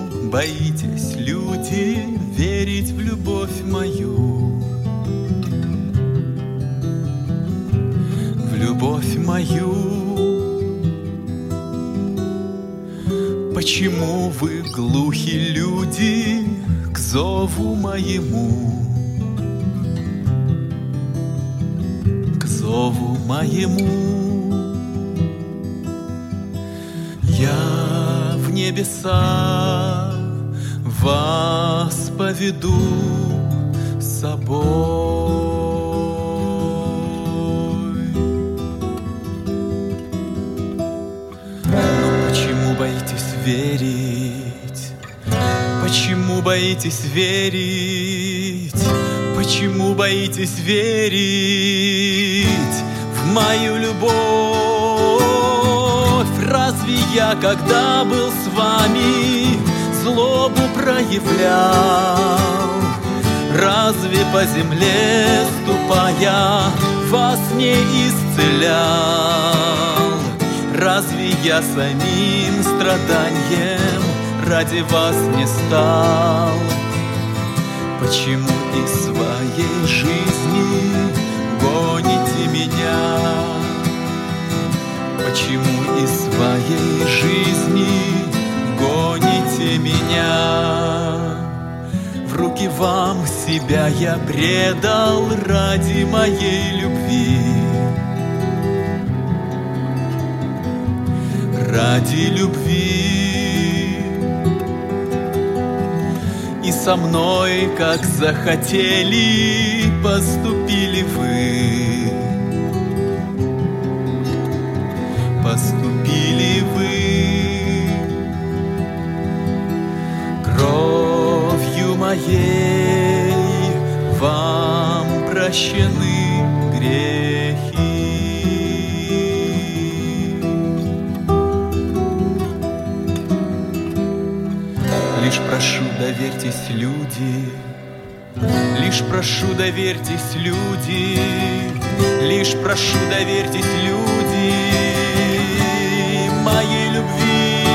боитесь, люди, верить в любовь мою? В любовь мою. Почему вы глухи, люди, к зову моему? К зову моему. Я в небеса вас поведу с собой. Но почему боитесь верить? Почему боитесь верить? Почему боитесь верить в мою любовь? Разве я, когда был с вами, злобу проявлял? Разве по земле ступая вас не исцелял? Разве я самим страданием ради вас не стал? Почему из своей жизни гоните меня? Почему из своей жизни гоните меня? В руки вам себя я предал ради моей любви. Ради любви. И со мной, как захотели, поступили вы. Поступили вы. Кровью моей вам прощены грехи. Лишь прошу, доверьтесь, люди. Лишь прошу, доверьтесь, люди. Лишь прошу, доверьтесь, люди, моей любви.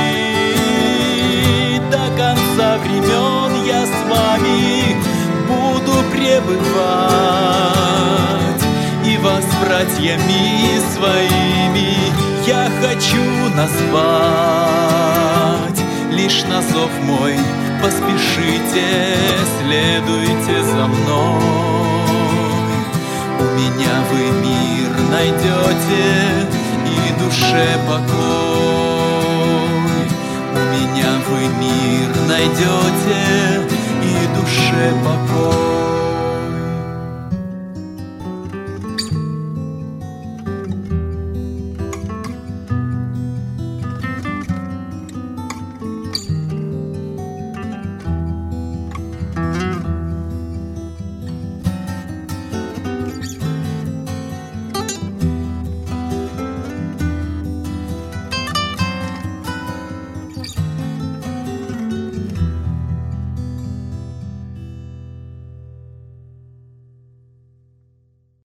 До конца времен я с вами буду пребывать и вас братьями своими я хочу назвать. Лишь на зов мой поспешите, следуйте за мной. У меня вы мир найдете и душе покой. У меня вы мир найдете и душе покой.